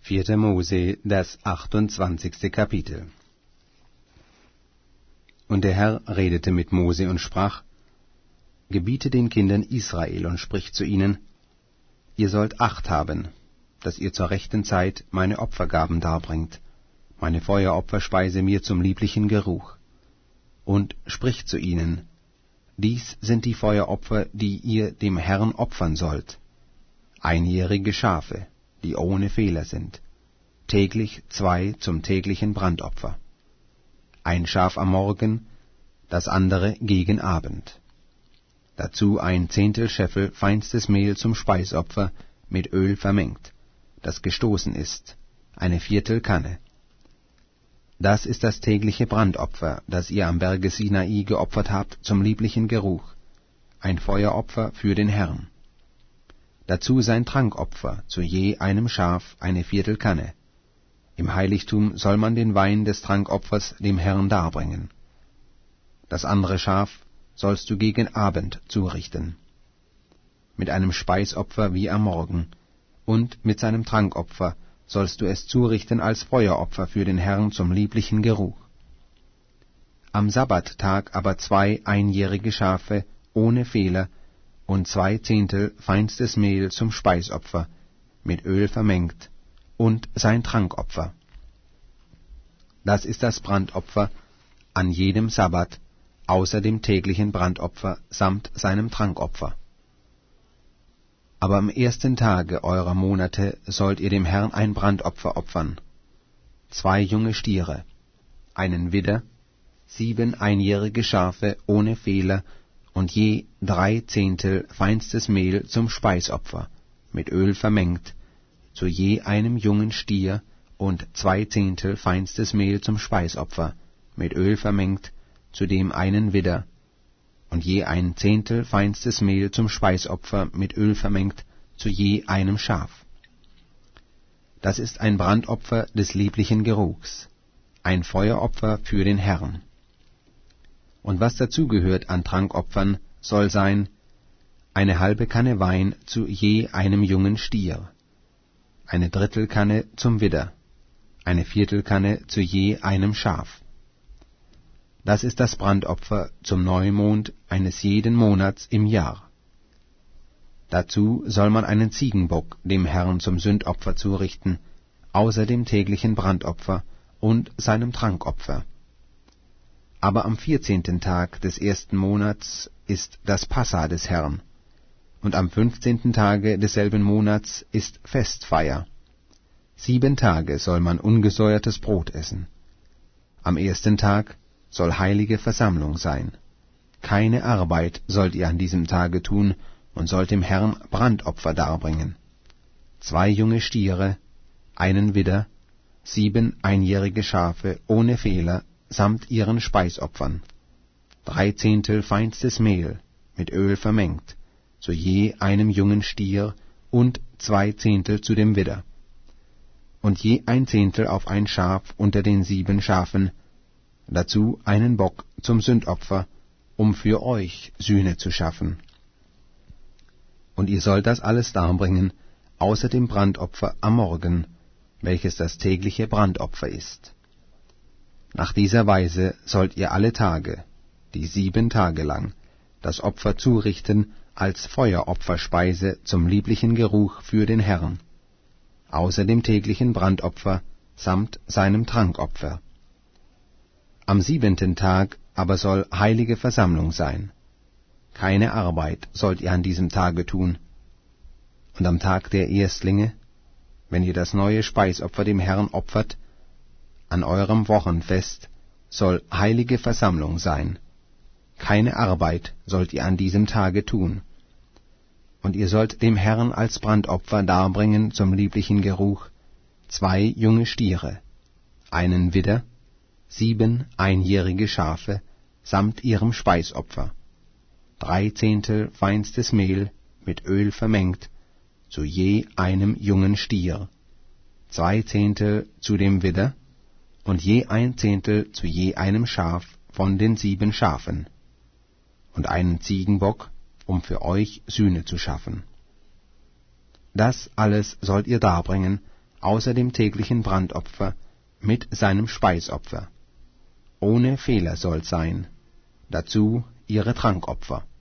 4. Mose, das 28. Kapitel. Und der Herr redete mit Mose und sprach: Gebiete den Kindern Israel und sprich zu ihnen: Ihr sollt Acht haben, dass ihr zur rechten Zeit meine Opfergaben darbringt, meine Feueropferspeise mir zum lieblichen Geruch. Und spricht zu ihnen: Dies sind die Feueropfer, die ihr dem Herrn opfern sollt: einjährige Schafe, die ohne Fehler sind, täglich 2 zum täglichen Brandopfer, ein Schaf am Morgen, das andere gegen Abend. Dazu 1/10 Scheffel feinstes Mehl zum Speisopfer mit Öl vermengt, das gestoßen ist, 1/4 Kanne. Das ist das tägliche Brandopfer, das ihr am Berge Sinai geopfert habt zum lieblichen Geruch, ein Feueropfer für den Herrn. Dazu sein Trankopfer, zu je einem Schaf 1/4 Kanne. Im Heiligtum soll man den Wein des Trankopfers dem Herrn darbringen. Das andere Schaf sollst du gegen Abend zurichten, mit einem Speisopfer wie am Morgen, und mit seinem Trankopfer sollst du es zurichten als Feueropfer für den Herrn zum lieblichen Geruch. Am Sabbattag aber 2 einjährige Schafe ohne Fehler und 2/10 feinstes Mehl zum Speisopfer, mit Öl vermengt, und sein Trankopfer. Das ist das Brandopfer an jedem Sabbat, außer dem täglichen Brandopfer samt seinem Trankopfer. Aber am 1. Tage eurer Monate sollt ihr dem Herrn ein Brandopfer opfern: 2 junge Stiere, einen Widder, 7 einjährige Schafe ohne Fehler und je 3/10 feinstes Mehl zum Speisopfer, mit Öl vermengt, zu je einem jungen Stier, und 2/10 feinstes Mehl zum Speisopfer, mit Öl vermengt, zu dem einen Widder, und je 1/10 feinstes Mehl zum Speisopfer, mit Öl vermengt, zu je einem Schaf. Das ist ein Brandopfer des lieblichen Geruchs, ein Feueropfer für den Herrn. Und was dazugehört an Trankopfern, soll sein: 1/2 Kanne Wein zu je einem jungen Stier, 1/3 Kanne zum Widder, 1/4 Kanne zu je einem Schaf. Das ist das Brandopfer zum Neumond eines jeden Monats im Jahr. Dazu soll man einen Ziegenbock dem Herrn zum Sündopfer zurichten, außer dem täglichen Brandopfer und seinem Trankopfer. Aber am 14. Tag des 1. Monats ist das Passa des Herrn, und am 15. Tage desselben Monats ist Festfeier. 7 Tage soll man ungesäuertes Brot essen. Am 1. Tag soll heilige Versammlung sein. Keine Arbeit sollt ihr an diesem Tage tun, und sollt dem Herrn Brandopfer darbringen: 2 junge Stiere, einen Widder, 7 einjährige Schafe ohne Fehler samt ihren Speisopfern, 3/10 feinstes Mehl, mit Öl vermengt, zu je einem jungen Stier, und 2/10 zu dem Widder, und je 1/10 auf ein Schaf unter den 7 Schafen, dazu einen Bock zum Sündopfer, um für euch Sühne zu schaffen. Und ihr sollt das alles darbringen, außer dem Brandopfer am Morgen, welches das tägliche Brandopfer ist. Nach dieser Weise sollt ihr alle Tage, die 7 Tage lang, das Opfer zurichten als Feueropferspeise zum lieblichen Geruch für den Herrn, außer dem täglichen Brandopfer samt seinem Trankopfer. Am 7. Tag aber soll heilige Versammlung sein. Keine Arbeit sollt ihr an diesem Tage tun. Und am Tag der Erstlinge, wenn ihr das neue Speisopfer dem Herrn opfert, an eurem Wochenfest, soll heilige Versammlung sein. Keine Arbeit sollt ihr an diesem Tage tun. Und ihr sollt dem Herrn als Brandopfer darbringen zum lieblichen Geruch 2 junge Stiere, einen Widder, 7 einjährige Schafe samt ihrem Speisopfer, 3/10 feinstes Mehl, mit Öl vermengt, zu je einem jungen Stier, 2/10 zu dem Widder, und je 1/10 zu je einem Schaf von den 7 Schafen, und einen Ziegenbock, um für euch Sühne zu schaffen. Das alles sollt ihr darbringen außer dem täglichen Brandopfer mit seinem Speisopfer. Ohne Fehler soll's sein, dazu ihre Trankopfer.